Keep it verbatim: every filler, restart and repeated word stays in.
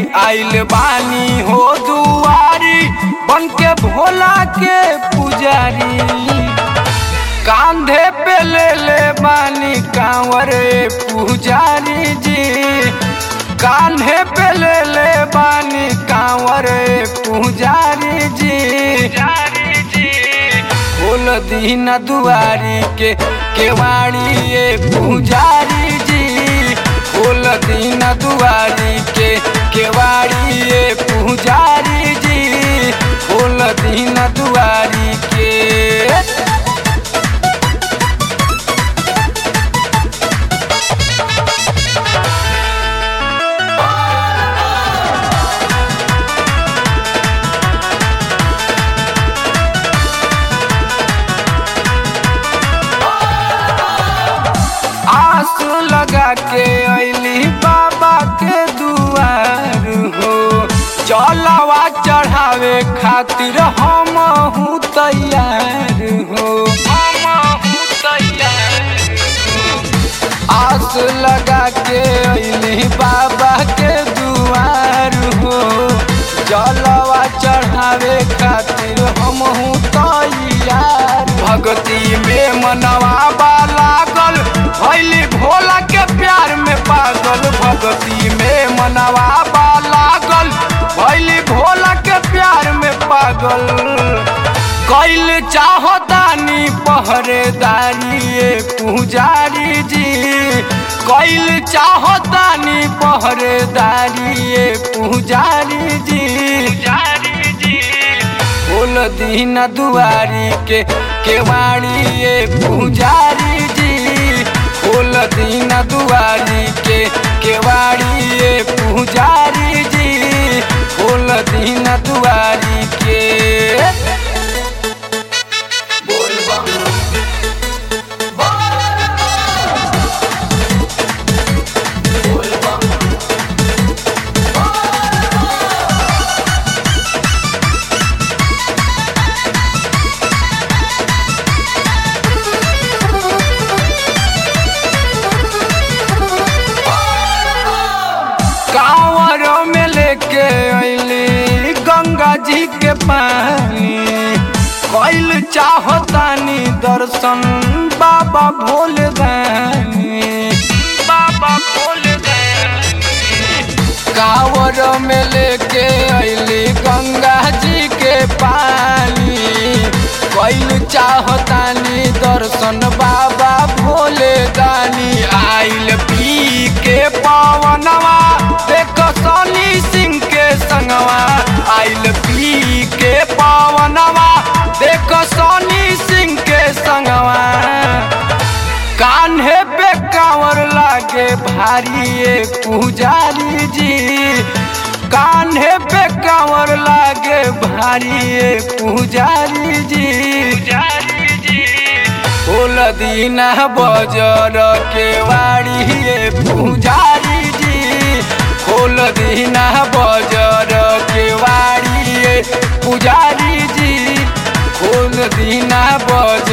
आइल बानी हो दुआरी बन के भोला के पुजारी। कांधे पे ले ले बानी कांवर पुजारी जी, कान्हे पे ले ले बानी कांवर पुजारी जी। खोल दीन दुआरी के केवाड़ी ये पुजारी जी, खोल दीन दुआरी के केवाड़ी ये पुजारी जी, खोल दीन दुआरी के। आस लगा के अइली बाबा के दुआर हो, चलवा चढ़ावे खातिर हम हूँ तैयार हो। आस लगा के अइली बाबा के दुआर हो, चलवा चढ़ावे खातिर हम हूँ तैयार। भक्ति में मनवा लागल भइली भोला के प्यार में पागल, भक्ति में मनवा लागल भइली भोला के प्यार में पागल। कैल चाहतानी पहरेदारी ये पुजारी जी, कैल चाहतानी पहरेदारी ये पुजारी जी। खोल दीन दुआरी के केवाड़ी ये पुजारी जी, खोल दीन दुआरी के केवाड़ी ये पुजारी जी, खोल दीन दुआरी के। कांवर में लेके अइली गंगा जी के पानी, कैल चाहतानी दर्शन बाबा भोले दानी, बाबा भोले दानी। कांवर में लेके अइली गंगा जी के पानी, कैल चाहतानी दर्शन बाबा भोले दानी। आइल पी के पावनवा देख सोनी सिंह के संगवा, आइल पी के पावनवा देख सोनी सिंह के संगवा। कान्हे पे कांवर लागे भारी ये पुजारी जी, कान्हे पे कांवर लागे भारी ये पुजारी जी। खोल दीना बजर के वाड़ी ये पुजारी जी, खोल दीना बजर के वाड़ी ये पुजारी जी, खोल दीना बजर